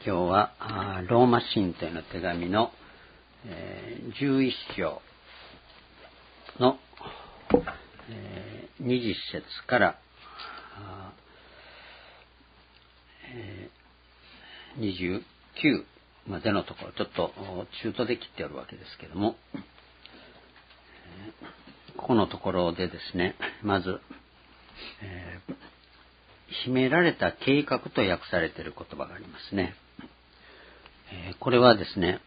今日はローマ神徒への手紙の11章の20節から29までのところ、ちょっと中途で切ってあるわけですけども、ここのところでですね、まず、秘められた計画と訳されている言葉がありますね。これはですね、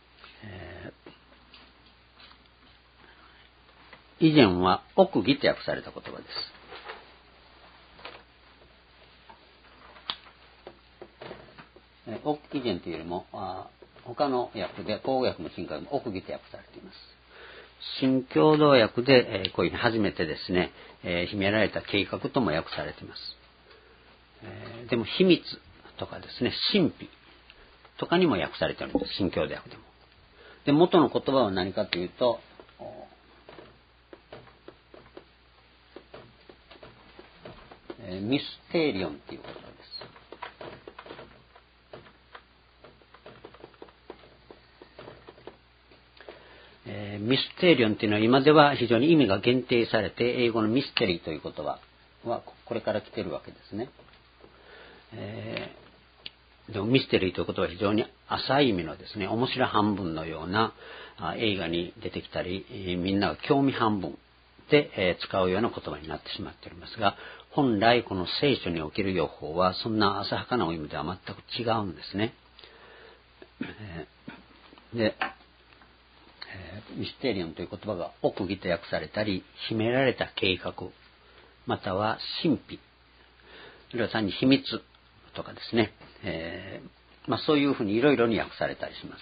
以前は奥義と訳された言葉です。以前というよりも他の訳で口語訳も新訳も奥義と訳されています。新共同訳でこういうふうに初めてですね、秘められた計画とも訳されています。でも秘密とかですね、神秘とかにも訳されているんです。新共同訳でも。で、元の言葉は何かというと、ミステリオンという言葉です。ミステリオンというのは今では非常に意味が限定されて、英語のミステリーという言葉はこれから来ているわけですね。でもミステリーということは非常に浅い意味のですね、面白半分のような映画に出てきたり、みんなが興味半分で使うような言葉になってしまっておりますが、本来この聖書における予報はそんな浅はかな意味では全く違うんですね。で、ミステリオンという言葉が奥義と訳されたり、秘められた計画、または神秘、それは単に秘密とかですね、そういうふうにいろいろに訳されたりします。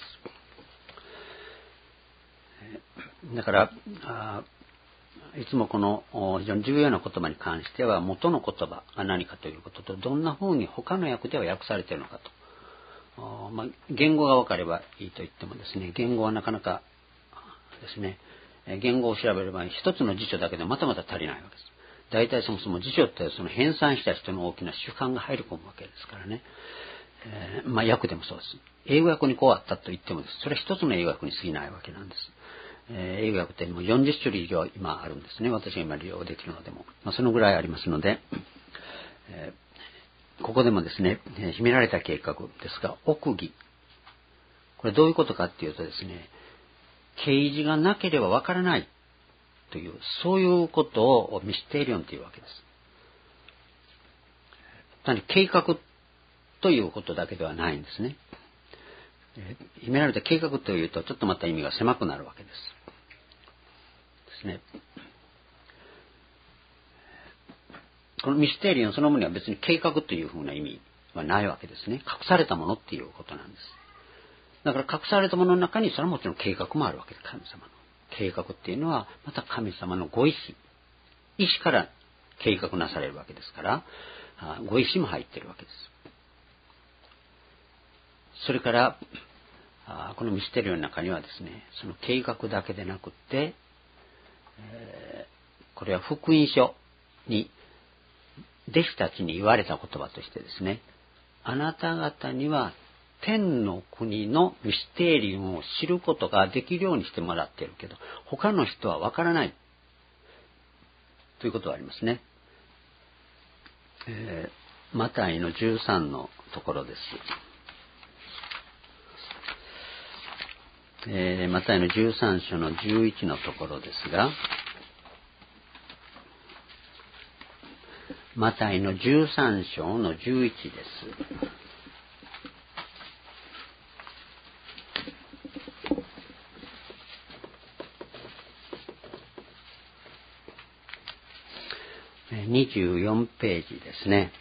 だからいつもこの非常に重要な言葉に関しては元の言葉が何かということと、どんなふうに他の訳では訳されているのかと、言語が分かればいいと言ってもですね、言語はなかなかですね、言語を調べれば一つの辞書だけでまたまた足りないわけです。大体そもそも辞書ってその編纂した人の大きな主観が入り込むわけですからね。訳でもそうです。英語訳にこうあったと言ってもです、それは一つの英語訳に過ぎないわけなんです。英語訳ってもう40種類以上今あるんですね。私が今利用できるのでも。そのぐらいありますので、ここでもですね、秘められた計画ですが、奥義。これどういうことかっていうとですね、啓示がなければわからないという、そういうことをミステリオンというわけです。単に計画ということだけではないんですね。秘められた計画というとちょっとまた意味が狭くなるわけです。ですね。このミステリオンそのものには別に計画というふうな意味はないわけですね。隠されたものっていうことなんです。だから隠されたものの中にそれはもちろん計画もあるわけです。神様の計画っていうのはまた神様のご意志から計画なされるわけですから、ご意志も入っているわけです。それからこのミステリオの中にはですね、その計画だけでなくって、これは福音書に弟子たちに言われた言葉としてですね、あなた方には天の国のミステリオンを知ることができるようにしてもらっているけど、他の人はわからないということがありますね。マタイの13のところです。マタイの13章の11のところですが、マタイの13章の11です。24ページですね。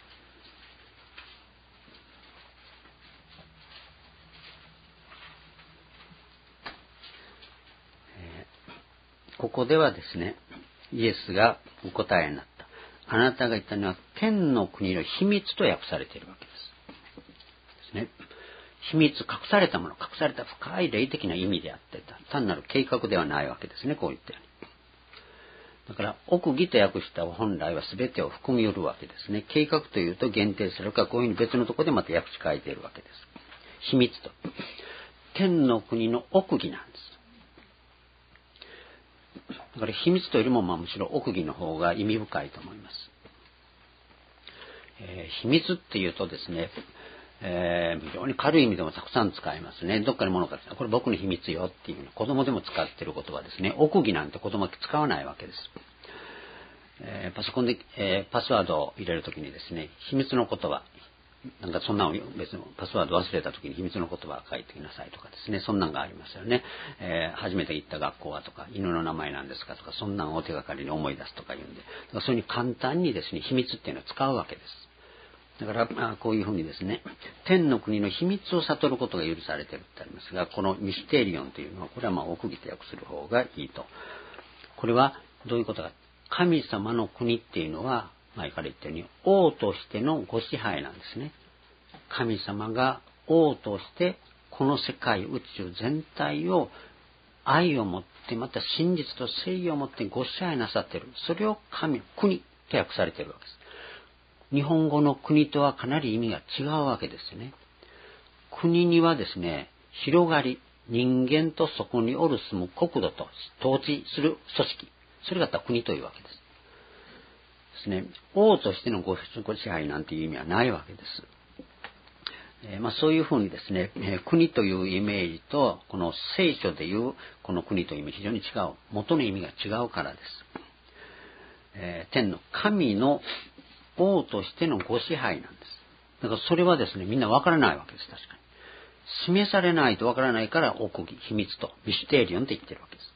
ここではですね、イエスがお答えになった。あなたが言ったのは天の国の秘密と訳されているわけです。ですね。秘密、隠されたもの、隠された深い霊的な意味であって単なる計画ではないわけですね、こう言ったように。だから奥義と訳した本来は全てを含みうるわけですね。計画というと限定するか、こういうふうに別のところでまた訳し変えているわけです。 秘密と。天の国の奥義なんです。だから秘密というよりもむしろ奥義の方が意味深いと思います。秘密っていうとですね、非常に軽い意味でもたくさん使いますね。どっかに物がこれ僕の秘密よっていう子供でも使っている言葉ですね。奥義なんて言葉使わないわけです。パソコンで、パスワードを入れるときにですね、秘密の言葉、なんかそんなの別にパスワード忘れたときに秘密の言葉を書いてきなさいとかですね、そんなんがありますよね。初めて行った学校はとか、犬の名前なんですかとか、そんなんを手がかりに思い出すとか言うんで、だからそういうふうに簡単にですね、秘密っていうのを使うわけです。だからこういうふうにですね、天の国の秘密を悟ることが許されているってありますが、このミステリオンというのは、これは奥義と訳する方がいいと。これはどういうことか。神様の国っていうのは、前から言ったように、王としてのご支配なんですね。神様が王として、この世界、宇宙全体を愛を持って、また真実と正義を持ってご支配なさっている。それを国と訳されているわけです。日本語の国とはかなり意味が違うわけですよね。国にはですね、広がり、人間とそこにおる住む国土と統治する組織、それが国というわけですね。王としてのご支配なんていう意味はないわけです。そういうふうにですね、国というイメージとこの聖書でいうこの国という意味非常に違う。元の意味が違うからです。天の神の王としてのご支配なんです。だからそれはですね、みんなわからないわけです。確かに。示されないとわからないから奥義、秘密とミステリオンと言ってるわけです。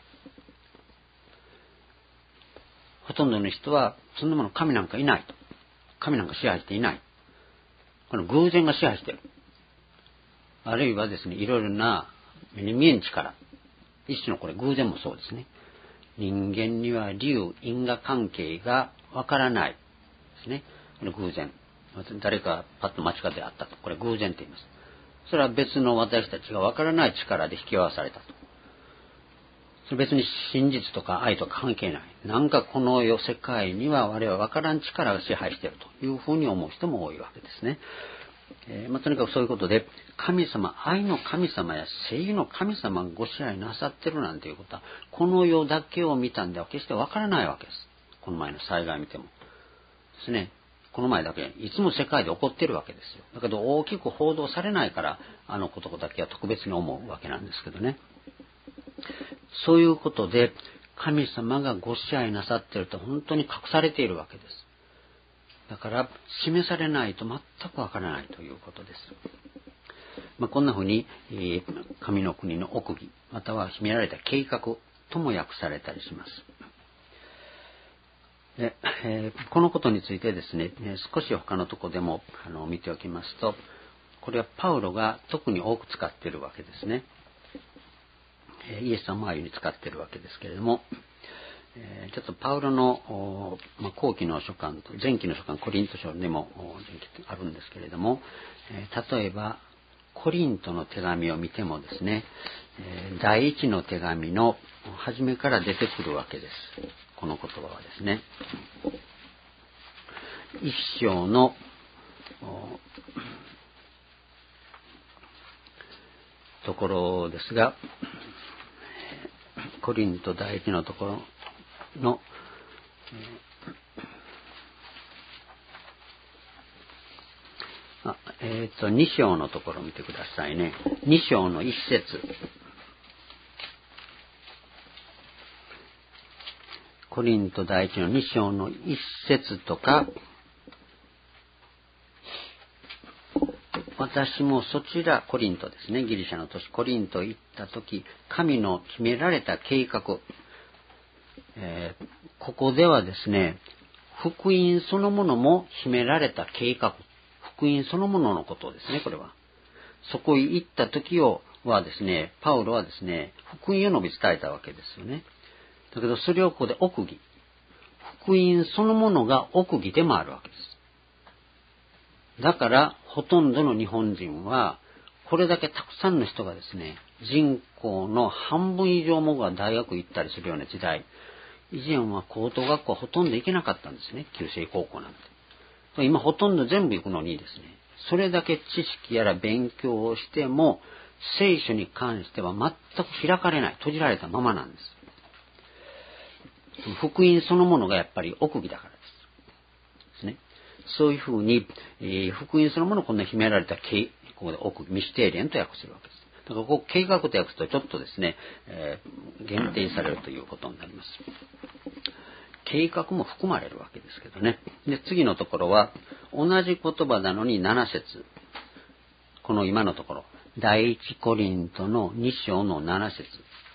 ほとんどの人はそんなもの神なんかいないと。神なんか支配していない。この偶然が支配している。あるいはですね、いろいろな目に見えん力。一種のこれ偶然もそうですね。人間には因果関係がわからないですね。この偶然。誰かパッと間違ってあったと。これ偶然と言います。それは別の私たちがわからない力で引き合わされたと。それ別に真実とか愛とか関係ない。なんかこの世界には我々わからん力が支配しているというふうに思う人も多いわけですね。とにかくそういうことで、神様、愛の神様や正義の神様がご支配なさってるなんていうことは、この世だけを見たんでは決してわからないわけです。この前の災害を見ても。ですね。この前だけ、いつも世界で起こってるわけですよ。だけど大きく報道されないから、あのことだけは特別に思うわけなんですけどね。そういうことで、神様がご支配なさっていると本当に隠されているわけです。だから、示されないと全くわからないということです。こんなふうに、神の国の奥義、または秘められた計画とも訳されたりします。でこのことについてですね、少し他のところでも見ておきますと、これはパウロが特に多く使っているわけですね。イエス様はああいうふうに使っているわけですけれども、ちょっとパウロの後期の書簡と前期の書簡コリント書でもあるんですけれども、例えばコリントの手紙を見てもですね、第一の手紙の初めから出てくるわけです。この言葉はですね、一章のところですが、コリント第一のところの2章のところを見てくださいね。2章の1節。コリント第一の2章の1節とか、私もそちら、コリントですね、ギリシャの都市コリント行ったとき、神の決められた計画、ここではですね、福音そのものも秘められた計画、福音そのもののことですね、これは。そこへ行った時はですね、パウロはですね、福音を述べ伝えたわけですよね。だけどそれをここで奥義。福音そのものが奥義でもあるわけです。だからほとんどの日本人は、これだけたくさんの人がですね、人口の半分以上もが大学行ったりするような時代、以前は高等学校はほとんど行けなかったんですね、旧制高校なんて。今ほとんど全部行くのにですね、 それだけ知識やら勉強をしても、聖書に関しては全く開かれない、閉じられたままなんです。福音そのものがやっぱり奥義だからですね。そういうふうに、福音そのものをこんな秘められたここで奥義、ミステリアンと訳するわけです。だからここ計画と訳すとちょっとですね、限定されるということになります。計画も含まれるわけですけどね。で、次のところは、同じ言葉なのに7節。この今のところ、第一コリントの2章の7節。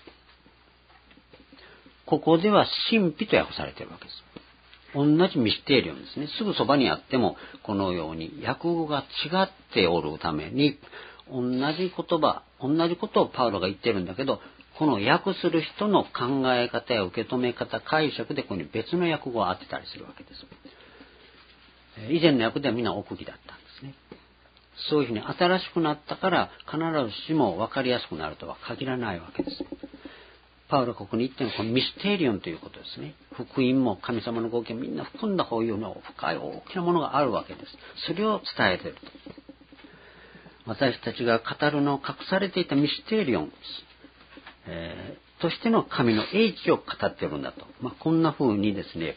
ここでは神秘と訳されているわけです。同じミステリオンですね。すぐそばにあっても、このように訳語が違っておるために、同じ言葉、同じことをパウロが言ってるんだけど、この訳する人の考え方や受け止め方、解釈でここに別の訳語を当てたりするわけです。以前の訳ではみんな奥義だったんですね。そういうふうに新しくなったから必ずしも分かりやすくなるとは限らないわけです。パウロがここに言ってるのはこのミステリオンということですね。福音も神様のご意見みんな含んだこういうの深い大きなものがあるわけです。それを伝えていると。私たちが語るのを隠されていたミステリオン、としての神の英知を語っているんだと。こんな風にですね、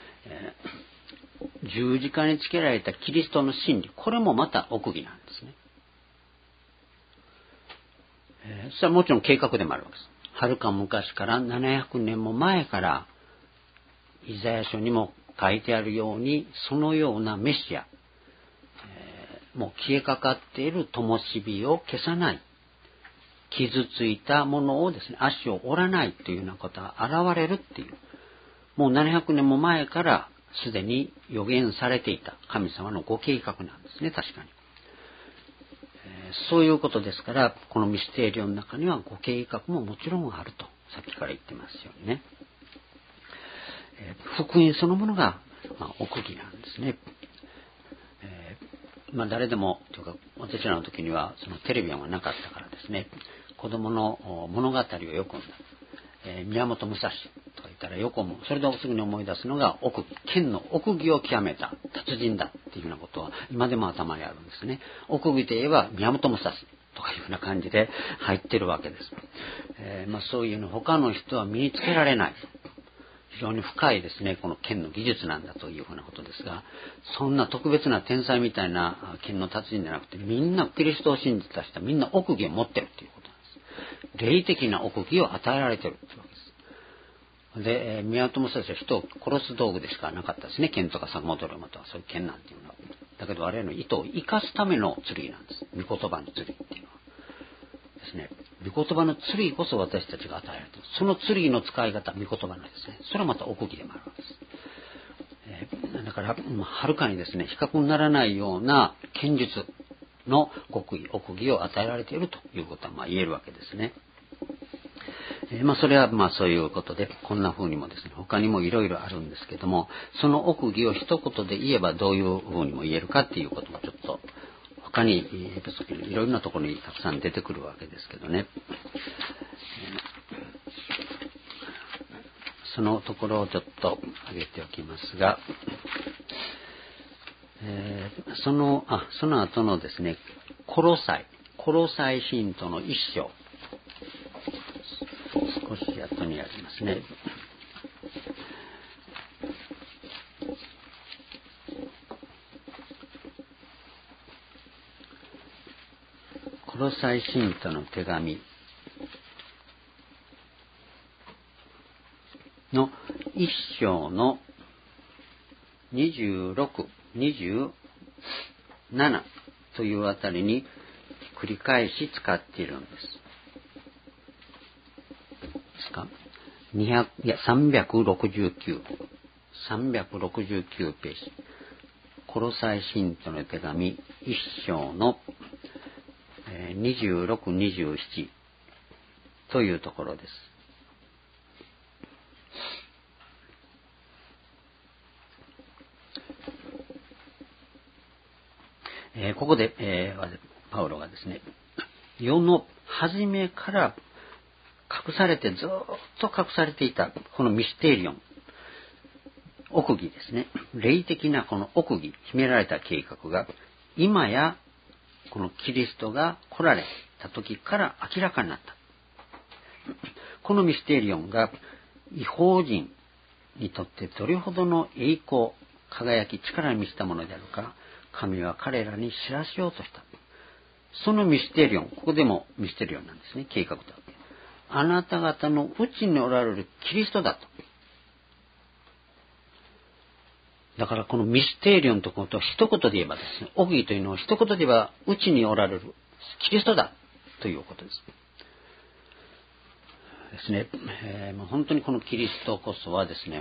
十字架につけられたキリストの真理、これもまた奥義なんですね。それはもちろん計画でもあるわけです。はるか昔から700年も前からイザヤ書にも書いてあるように、そのようなメシア、もう消えかかっている灯火を消さない、傷ついたものをですね、足を折らないというようなことが現れるっていう、もう700年も前からすでに予言されていた神様のご計画なんですね、確かに。そういうことですから、このミステリオの中にはご計画ももちろんあると、さっきから言ってますようにね。福音そのものが、奥義なんですね。誰でもというか、私らの時にはそのテレビがなかったからですね、子供の物語をよく読んだ。宮本武蔵とか言ったらよく思う。それですぐに思い出すのが剣の奥義を極めた達人だっていうようなことは今でも頭にあるんですね。奥義といえば宮本武蔵とかいうような感じで入ってるわけです。そういうの他の人は身につけられない。非常に深いですね、この剣の技術なんだというふうなことですが、そんな特別な天才みたいな剣の達人じゃなくて、みんなキリストを信じた人はみんな奥義を持ってるということなんです。霊的な奥義を与えられてるというわけです。で、宮本武蔵は人を殺す道具でしかなかったですね。剣とか坂本龍馬とかそういう剣なんていうのは。だけど我々の意図を生かすための剣なんです。御言葉の剣っていうのは。ですね。御言葉の剣こそ私たちが与えられている。その剣の使い方、御言葉のですね。それはまた奥義でもあるわけです。だから、はるかにですね、比較にならないような剣術の奥義を与えられているということは言えるわけですね。それはそういうことで、こんな風にもですね、他にもいろいろあるんですけども、その奥義を一言で言えばどういう風にも言えるかっていうこともちょっと他にいろいろなところにたくさん出てくるわけですけどね。そのところをちょっと挙げておきますが、その後のですね、コロサイ信徒の一章、少し後にありますね。コロサイ信徒の手紙の一章の26、27というあたりに繰り返し使っているんです。ですか369ページ。コロサイ信徒の手紙一章の26、27というところです。ここで、パウロがですね、世の初めから隠されてずっと隠されていたこのミステリオン、奥義ですね、霊的なこの奥義、秘められた計画が今やこのキリストが来られた時から明らかになった。このミステリオンが異邦人にとってどれほどの栄光、輝き、力に満ちたものであるか、神は彼らに知らしようとした。そのミステリオン、ここでもミステリオンなんですね、計画だ。あなた方のうちにおられるキリストだと。だからこのミステリオンということを一言で言えばですね、奥義というのを一言で言えば、うちにおられるキリストだということです。ですね、本当にこのキリストこそはですね、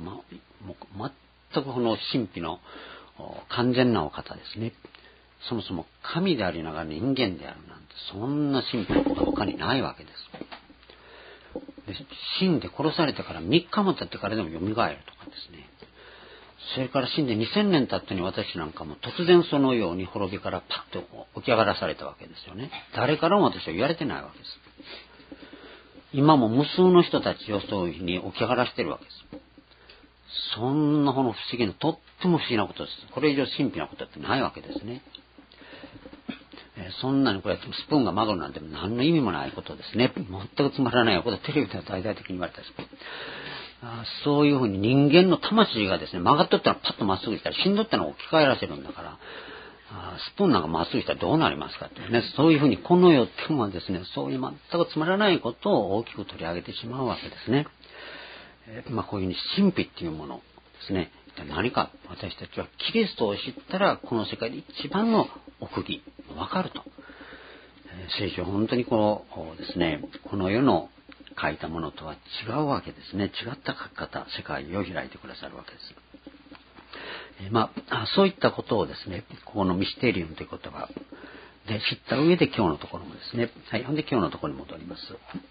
全くこの神秘の完全なお方ですね。そもそも神でありながら人間であるなんて、そんな神秘なことは他にないわけです。で、死んで殺されてから3日も経ってからでも蘇るとかですね。それから死んで2000年経ったに私なんかも突然そのように滅びからパッと起き上がらされたわけですよね。誰からも私は言われてないわけです。今も無数の人たちをそういうふうに起き上がらせてるわけです。そんなこの不思議な、とっても不思議なことです。これ以上神秘なことってないわけですね。そんなにこれスプーンが曲がるなんて何の意味もないことですね。全くつまらないことはテレビでは大々的に言われたりする。そういうふうに人間の魂がですね、曲がっとったらパッとまっすぐしたら、死んどったら置き換えらせるんだから、スプーンなんかまっすぐしたらどうなりますかってね、そういうふうにこの世っていうのはですね、そういう全くつまらないことを大きく取り上げてしまうわけですね。こういうふうに神秘っていうものですね、何か私たちはキリストを知ったらこの世界で一番の奥義わかると。聖書は本当にこうですね、この世の書いたものとは違うわけですね。違った書き方、世界を開いてくださるわけです。そういったことをですね、ここのミステリウムという言葉で知った上で今日のところもですね、はい、ほんで今日のところに戻ります。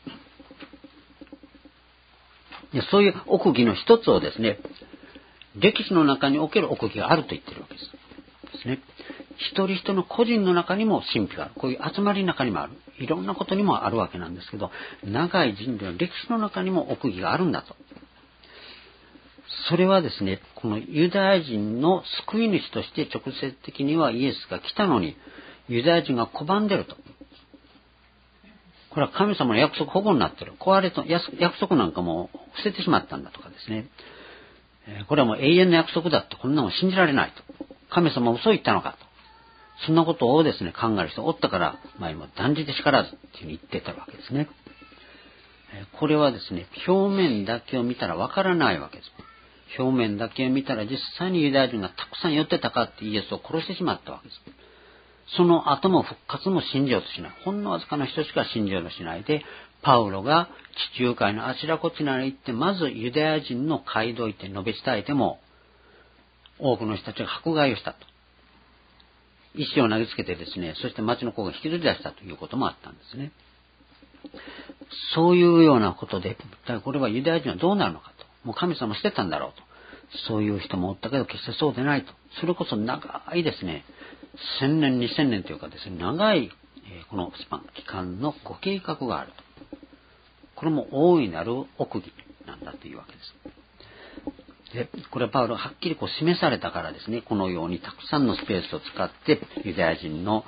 そういう奥義の一つをですね、歴史の中における奥義があると言ってるわけです。ですね。一人一人の個人の中にも神秘がある。こういう集まりの中にもある。いろんなことにもあるわけなんですけど、長い人類の歴史の中にも奥義があるんだと。それはですね、このユダヤ人の救い主として直接的にはイエスが来たのに、ユダヤ人が拒んでると。これは神様の約束保護になってる。壊れと約束なんかも捨ててしまったんだとかですね。これはもう永遠の約束だって、こんなの信じられないと。神様は嘘言ったのかと。そんなことをですね、考える人おったから、今断じてしからずっていうふうに言ってたわけですね。これはですね、表面だけを見たらわからないわけです。表面だけを見たら実際にユダヤ人がたくさん寄ってたかってイエスを殺してしまったわけです。その後も復活も信じようとしない。ほんのわずかな人しか信じようとしないで、パウロが地中海のあちらこちらに行って、まずユダヤ人の街道行って述べ伝えても、多くの人たちが迫害をしたと。石を投げつけてですね、そして町の子が引きずり出したということもあったんですね。そういうようなことで、これはユダヤ人はどうなるのかと。もう神様捨てたんだろうと。そういう人もおったけど、決してそうでないと。それこそ長いですね、1000年、2000年というかですね、長い、このスパン、期間のご計画があると。これも大いなる奥義なんだというわけです。で、これはパウロがはっきり示されたからですね、このようにたくさんのスペースを使って、ユダヤ人の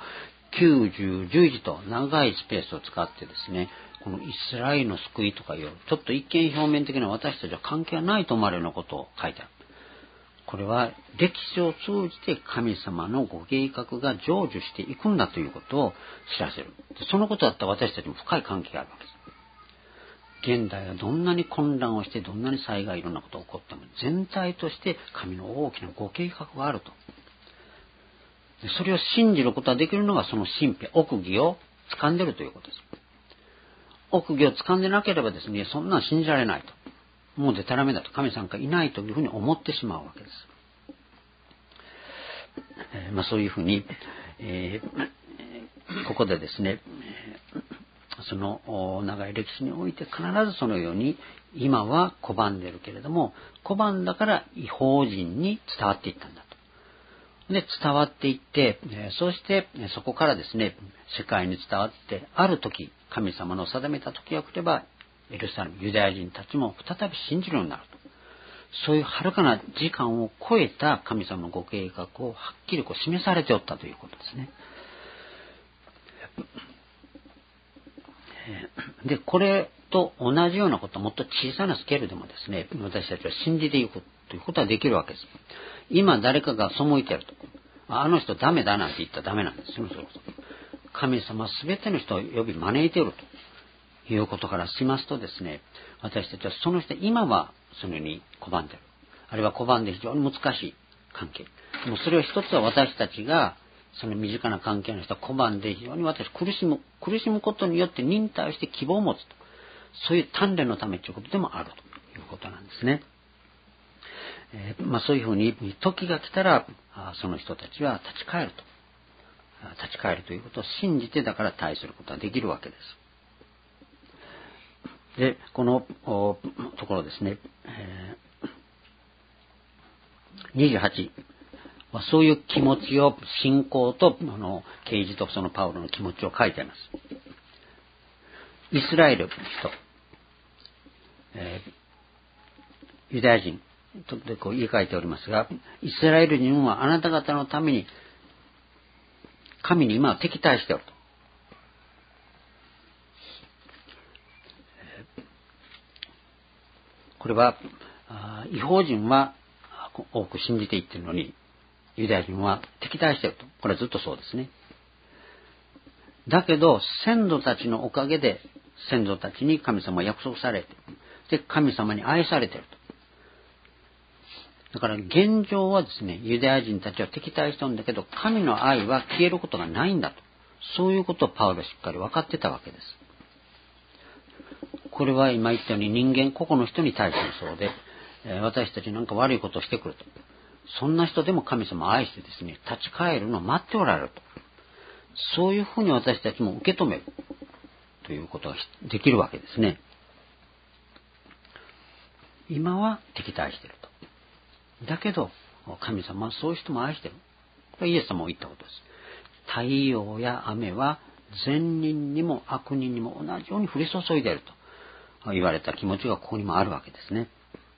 90、11と長いスペースを使ってですね、このイスラエルの救いとかいう、ちょっと一見表面的な私たちは関係ないと思われるようなことを書いてある。これは歴史を通じて神様のご計画が成就していくんだということを知らせる。そのことだったら私たちも深い関係があるわけです。現代がどんなに混乱をして、どんなに災害いろんなことが起こっても、全体として神の大きなご計画があると。それを信じることができるのがその神秘、奥義を掴んでいるということです。奥義を掴んでなければですね、そんなの信じられないと。もうでたらめだと、神さんがいないというふうに思ってしまうわけです。そういうふうに、ここでですね、その長い歴史において必ずそのように今は拒んでいるけれども、拒んだから異邦人に伝わっていったんだと。で、伝わっていって、そしてそこからですね、世界に伝わって、ある時、神様の定めた時が来れば、エルサレム、ユダヤ人たちも再び信じるようになると。 そういう遥かな時間を超えた神様のご計画をはっきり示されておったということですね。で、これと同じようなこと、もっと小さなスケールでもですね、私たちは信じていくということはできるわけです。今誰かが背いていると。あの人ダメだなんて言ったらダメなんですよ。神様は全ての人を呼び招いているということからしますとですね、私たちはその人、今はそのように拒んでいる。あるいは拒んで非常に難しい関係。もうそれを一つは私たちがその身近な関係の人は拒んで非常に私苦しむことによって忍耐して希望を持つと。そういう鍛錬のためということでもあるということなんですね。そういうふうに時が来たらその人たちは立ち返るということを信じてだから対することができるわけです。で、このところですね、28はそういう気持ちを信仰と啓示とそのパウロの気持ちを書いています。イスラエル人、ユダヤ人と言い換えておりますが、イスラエル人はあなた方のために神に今は敵対しておると。これは異邦人は多く信じていっているのに、ユダヤ人は敵対していると。これはずっとそうですね。だけど先祖たちのおかげで先祖たちに神様は約束されて、で神様に愛されていると。だから現状はですね、ユダヤ人たちは敵対してるんだけど、神の愛は消えることがないんだと。そういうことをパウロはしっかり分かってたわけです。これは今言ったように人間個々の人に対してもそうで、私たちなんか悪いことをしてくると。そんな人でも神様を愛してですね、立ち返るのを待っておられると。そういうふうに私たちも受け止めるということができるわけですね。今は敵対していると。だけど神様はそういう人も愛している。これイエス様も言ったことです。太陽や雨は善人にも悪人にも同じように降り注いでいると言われた気持ちがここにもあるわけですね。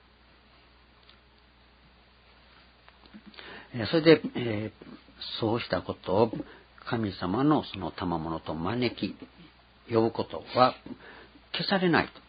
それで、そうしたことを神様のその賜物と招き呼ぶことは消されないと。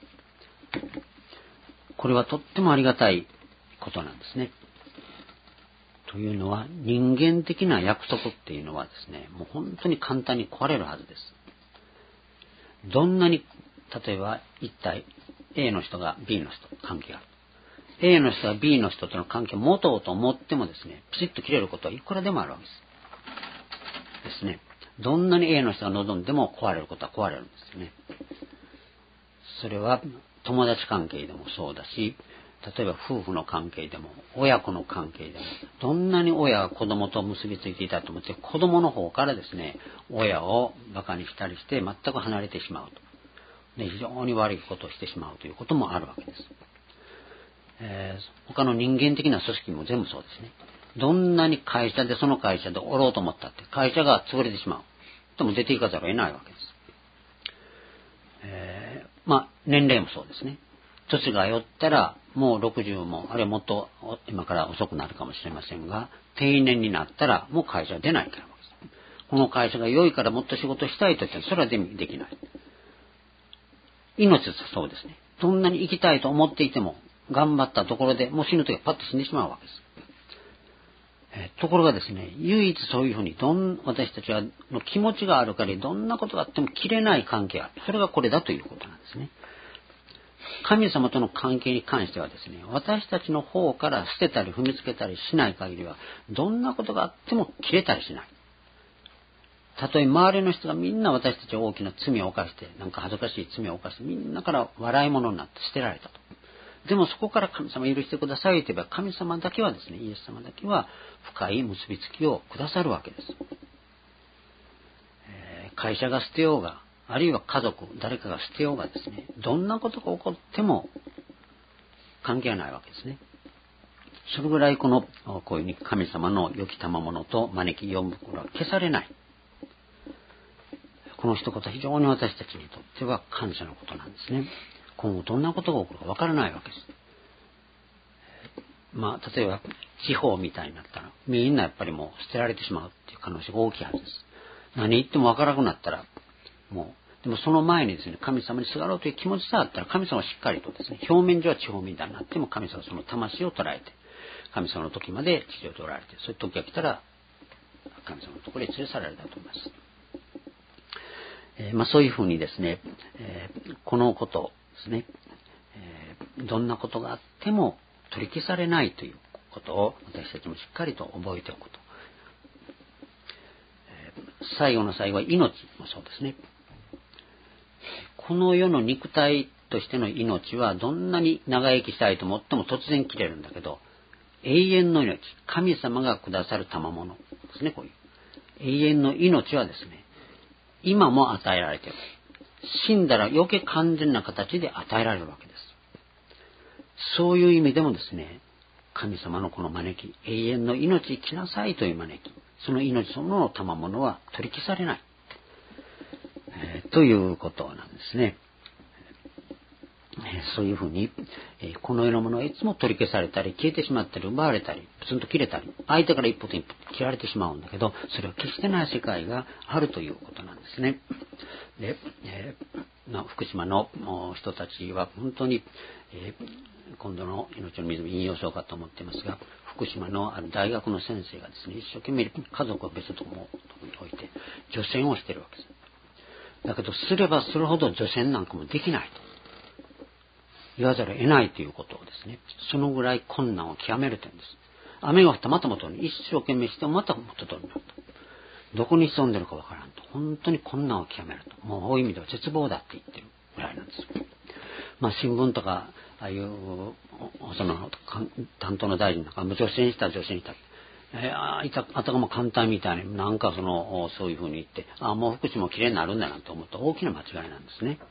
これはとってもありがたいことなんですね。というのは、人間的な約束っていうのはですね、もう本当に簡単に壊れるはずです。どんなに、例えば一体 A の人が B の人と関係がある。A の人が B の人との関係を持とうと思ってもですね、ピシッと切れることはいくらでもあるわけです。ですね。どんなに A の人が望んでも壊れることは壊れるんですよね。それは友達関係でもそうだし、例えば夫婦の関係でも親子の関係でも、どんなに親が子供と結びついていたと思って、子供の方からですね、親を馬鹿にしたりして全く離れてしまうと。で、非常に悪いことをしてしまうということもあるわけです。他の人間的な組織も全部そうですね。どんなに会社でその会社でおろうと思ったって会社が潰れてしまう。でも出ていかざるを得ないわけです。年齢もそうですね。年が酔ったらもう60もあるいはもっと今から遅くなるかもしれませんが、定年になったらもう会社は出ないからです。この会社が良いからもっと仕事したいと言ったらそれはできない。命はそうですね。どんなに生きたいと思っていても頑張ったところでもう死ぬときはパッと死んでしまうわけです。ところがですね、唯一そういうふうに私たちの気持ちがあるからどんなことがあっても切れない関係がある。それがこれだということなんですね。神様との関係に関してはですね、私たちの方から捨てたり踏みつけたりしない限りはどんなことがあっても切れたりしない。たとえ周りの人がみんな私たち大きな罪を犯して、なんか恥ずかしい罪を犯して、みんなから笑い物になって捨てられたと。でもそこから神様許してくださいと言えば、神様だけはですね、イエス様だけは深い結びつきをくださるわけです。会社が捨てようが、あるいは家族、誰かが捨てようがですね、どんなことが起こっても関係ないわけですね。それぐらいこういうふうに神様の良き賜物と招き呼ぶことは消されない。この一言は非常に私たちにとっては感謝のことなんですね。今後どんなことが起こるかわからないわけです。 例えば地方みたいになったら、みんなやっぱりもう捨てられてしまうっていう可能性が大きいはずです。何言ってもわからなくなったら、でもその前にですね、神様にすがろうという気持ちさえあったら、神様はしっかりとですね、表面上は地方みたいになっても、神様はその魂を捉えて、神様の時まで地上でおられて、そういう時が来たら、神様のところに連れ去られたと思います。そういうふうにですね、このことですね、どんなことがあっても取り消されないということを私たちもしっかりと覚えておくと。最後の最後は命もそうですね。この世の肉体としての命はどんなに長生きしたいと思っても突然切れるんだけど、永遠の命、神様がくださる賜物ですね、こういう永遠の命はですね、今も与えられている。死んだら余計完全な形で与えられるわけです。そういう意味でもですね、神様のこの招き、永遠の命生きなさいという招き、その命そのものの賜物は取り消されない、ということなんですね。そういうふうに、この世のものはいつも取り消されたり、消えてしまったり、奪われたり、プツンと切れたり、相手から一歩と一歩切られてしまうんだけど、それは決してない世界があるということなんですね。で、福島の人たちは本当に、今度の命の水引用しようかと思っていますが、福島のある大学の先生がですね、一生懸命家族を別のところに置いて除染をしているわけです。だけどすればするほど除染なんかもできないと言わざるを得ないということをですね、そのぐらい困難を極めるというんです。雨が降ったまた元に一生懸命してもまた元通りになると。どこに潜んでるかわからんと。本当に困難を極めると。もう大意味では絶望だって言ってるぐらいなんです。新聞とか、ああいう、その、担当の大臣とか、除染した。あたかも簡単みたいに、なんかそういうふうに言って、もう福島もきれいになるんだなと思うと大きな間違いなんですね。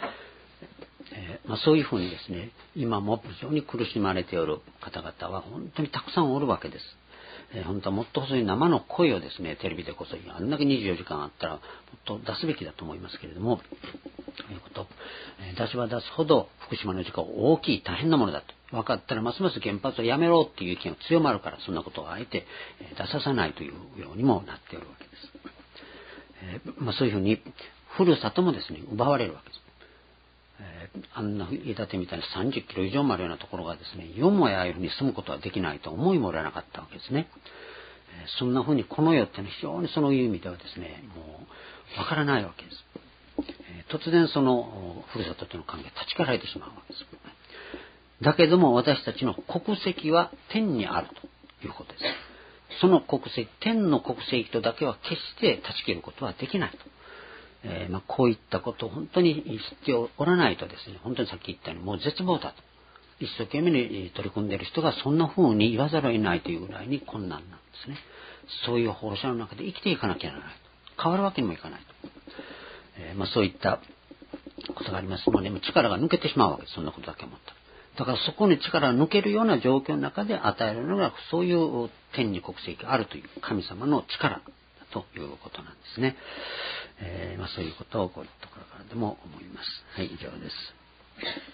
そういうふうにですね、今も非常に苦しまれておる方々は本当にたくさんおるわけです。本当はもっと細い生の声をですね、テレビでこそあんだけ24時間あったらもっと出すべきだと思いますけれども、ということ、出せば出すほど福島の事故は大きい大変なものだと分かったら、ますます原発をやめろっていう意見が強まるから、そんなことをあえて出ささないというようにもなっておるわけです。そういうふうにふるさともですね、奪われるわけです。あんな家建てみたいな30キロ以上もあるようなところがですね、よもやああいうふうに住むことはできないと思いもよらなかったわけですね。そんなふうにこの世ってのは非常にそういう意味ではですね、もうわからないわけです。突然そのふるさととの関係が断ち切られてしまうわけです。だけども私たちの国籍は天にあるということです。その国籍、天の国籍とだけは決して断ち切ることはできないと。こういったことを本当に知っておらないとですね、本当にさっき言ったようにもう絶望だと。一生懸命に取り組んでいる人がそんな風に言わざるを得ないというぐらいに困難なんですね。そういう放射の中で生きていかなきゃならないと。変わるわけにもいかないと。そういったことがありますので、力が抜けてしまうわけです。そんなことだけ思ったら。だからそこに力が抜けるような状況の中で与えるのが、そういう天に国籍があるという神様の力だということなんですね。そういうことをこういうところからでも思います。はい、以上です。